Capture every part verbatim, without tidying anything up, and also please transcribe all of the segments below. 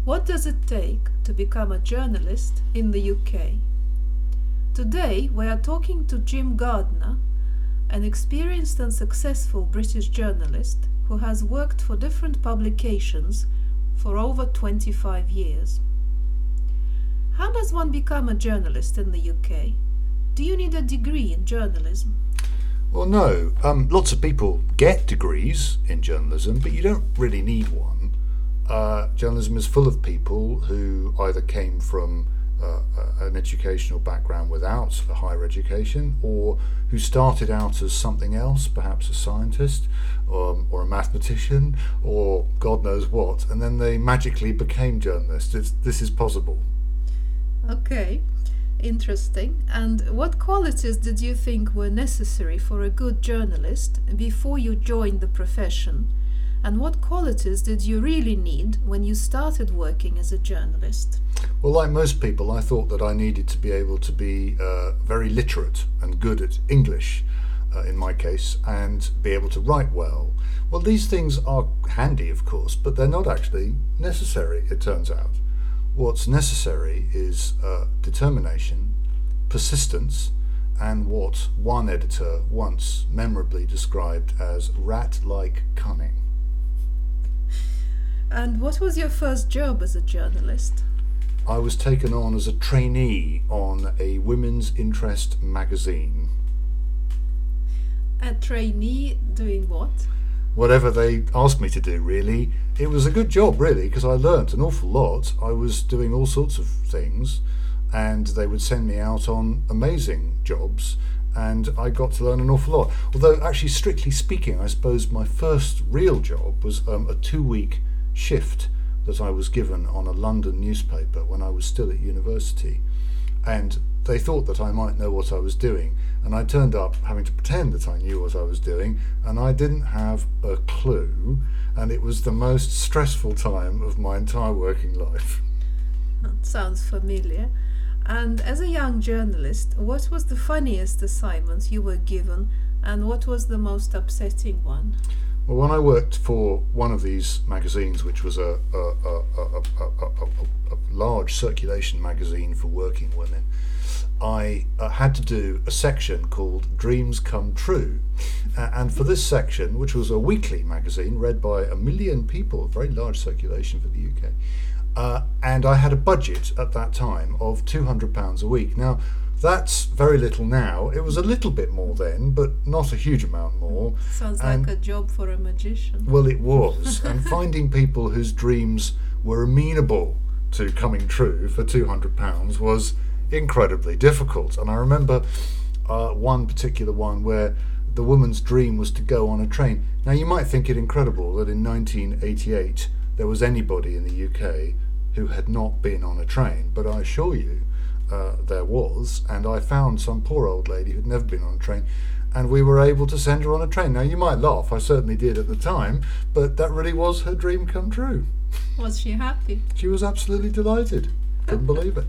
What does it take to become a journalist in the U K? Today we are talking to Jim Gardner, an experienced and successful British journalist who has worked for different publications for over twenty-five years. How does one become a journalist in the U K? Do you need a degree in journalism? Well, no. Um, lots of people get degrees in journalism, but you don't really need one. Uh, journalism is full of people who either came from uh, an educational background without a higher education, or who started out as something else, perhaps a scientist or, or a mathematician or God knows what, and then they magically became journalists. It's, this is possible. Okay, interesting. And what qualities did you think were necessary for a good journalist before you joined the profession? And what qualities did you really need when you started working as a journalist? Well, like most people, I thought that I needed to be able to be uh, very literate and good at English, uh, in my case, and be able to write well. Well, these things are handy, of course, but they're not actually necessary, it turns out. What's necessary is uh, determination, persistence, and what one editor once memorably described as rat-like cunning. And what was your first job as a journalist? I was taken on as a trainee on a women's interest magazine. A trainee doing what? Whatever they asked me to do, really. It was a good job, really, because I learnt an awful lot. I was doing all sorts of things, and they would send me out on amazing jobs, and I got to learn an awful lot. Although, actually, strictly speaking, I suppose my first real job was um, a two-week shift that I was given on a London newspaper when I was still at university, and they thought that I might know what I was doing, and I turned up having to pretend that I knew what I was doing, and I didn't have a clue, and it was the most stressful time of my entire working life. That sounds familiar. And as a young journalist, what was the funniest assignment you were given, and what was the most upsetting one? Well, when I worked for one of these magazines, which was a, a, a, a, a, a, a large circulation magazine for working women, I uh, had to do a section called Dreams Come True. Uh, and for this section, which was a weekly magazine read by a million people, a very large circulation for the U K, uh, and I had a budget at that time of two hundred pounds a week. Now, that's very little now. It was a little bit more then, but not a huge amount more. Sounds and, like a job for a magician. Well, it was. And finding people whose dreams were amenable to coming true for two hundred pounds was incredibly difficult. And I remember uh, one particular one where the woman's dream was to go on a train. Now, you might think it incredible that in nineteen eighty-eight there was anybody in the U K who had not been on a train, but I assure you, Uh, there was, and I found some poor old lady who'd never been on a train, and we were able to send her on a train. Now, you might laugh, I certainly did at the time, but that really was her dream come true. Was she happy? She was absolutely delighted. Couldn't believe it.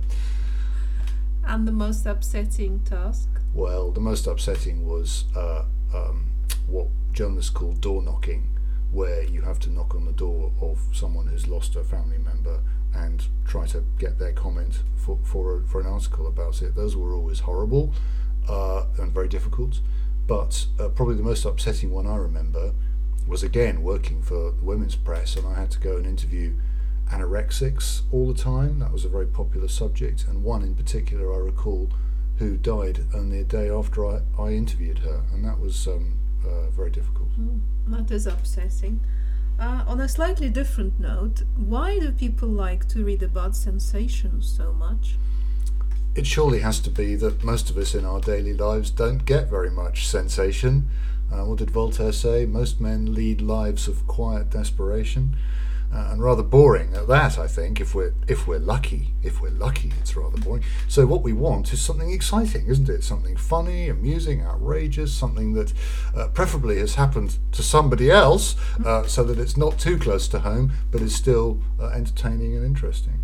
And the most upsetting task? Well, the most upsetting was uh, um, what journalists call door knocking, where you have to knock on the door of someone who's lost a family member and try to get their comment for for, a, for an article about it. Those were always horrible uh, and very difficult. But uh, probably the most upsetting one I remember was, again, working for the women's press, and I had to go and interview anorexics all the time. That was a very popular subject, and one in particular I recall who died only a day after I, I interviewed her, and that was um, uh, very difficult. Mm, that is upsetting. Uh, on a slightly different note, why do people like to read about sensations so much? It surely has to be that most of us in our daily lives don't get very much sensation. Uh, what did Voltaire say? Most men lead lives of quiet desperation, uh, and rather boring at that, I think, if we're if we're lucky. If we're lucky, it's rather boring. So what we want is something exciting, isn't it? Something funny, amusing, outrageous, something that uh, preferably has happened to somebody else, uh, so that it's not too close to home, but is still uh, entertaining and interesting.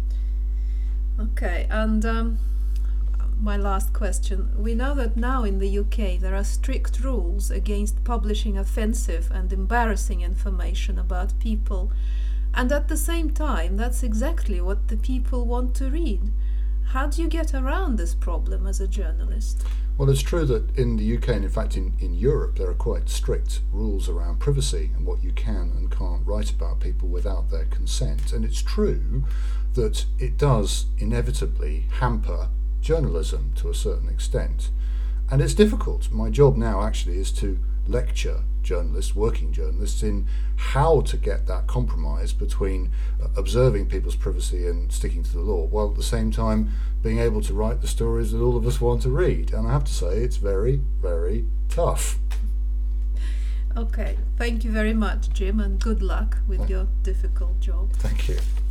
Okay, and um, my last question. We know that now in the U K there are strict rules against publishing offensive and embarrassing information about people And at the same time, that's exactly what the people want to read. How do you get around this problem as a journalist? Well, it's true that in the U K, and in fact in, in Europe, there are quite strict rules around privacy and what you can and can't write about people without their consent. And it's true that it does inevitably hamper journalism to a certain extent. And it's difficult. My job now actually is to lecture journalists, working journalists, in how to get that compromise between uh, observing people's privacy and sticking to the law, while at the same time being able to write the stories that all of us want to read. And I have to say, it's very, very tough. Okay, thank you very much, Jim, and good luck with your difficult job. Thank you.